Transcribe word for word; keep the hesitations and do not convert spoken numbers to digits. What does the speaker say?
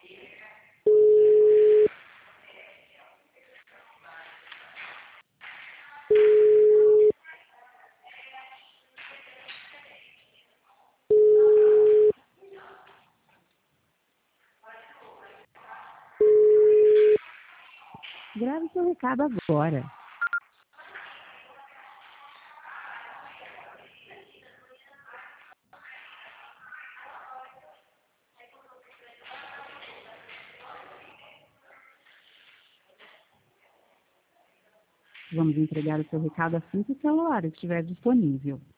Grave seu recado agora. Vamos entregar o seu recado assim que o celular estiver disponível.